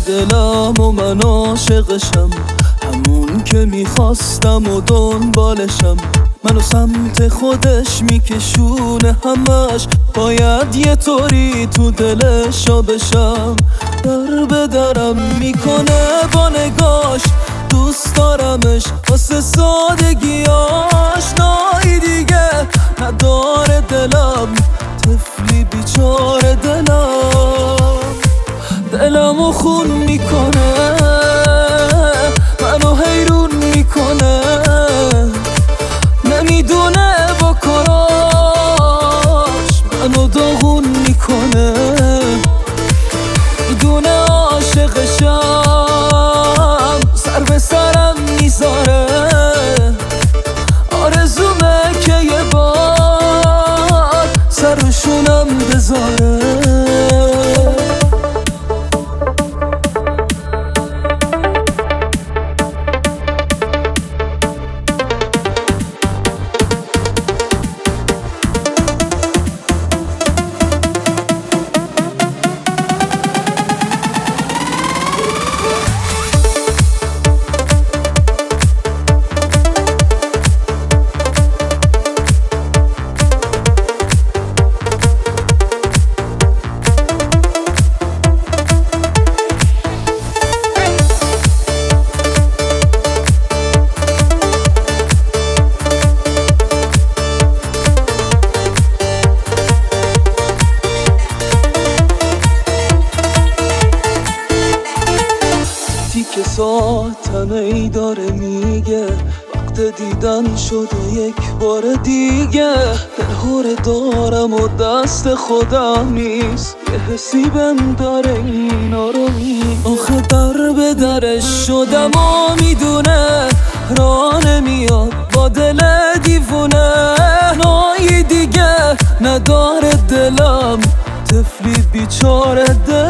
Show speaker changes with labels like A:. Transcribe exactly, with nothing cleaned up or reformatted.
A: دلم و من عاشقشم، همون که میخواستم و دنبالشم. منو سمت خودش میکشونه همش، باید یه طوری تو دلشا بشم. در به درم میکنه با نگاش، دوست دارمش واسه سادگیاش. نایی دیگه نداره دلم، طفلی بیچاره دلم. دلمو خون میکنه، منو حیرون میکنه، نمیدونه با کاراش منو داغون میکنه. میدونه عاشقشم، سر به سرم میذاره، آرزومه که یه بار سر و شونم بذاره. که ساعتم ای داره میگه وقت دیدن شده یک بار دیگه. دلهوره دارم و دست خودم نیست، یه حسی بهم داره اینا رو می آخه در به درش شدم و میدونه راه نمیاد با دل دیوونه. نایی دیگه نداره دلم، طفلی بیچاره دلم.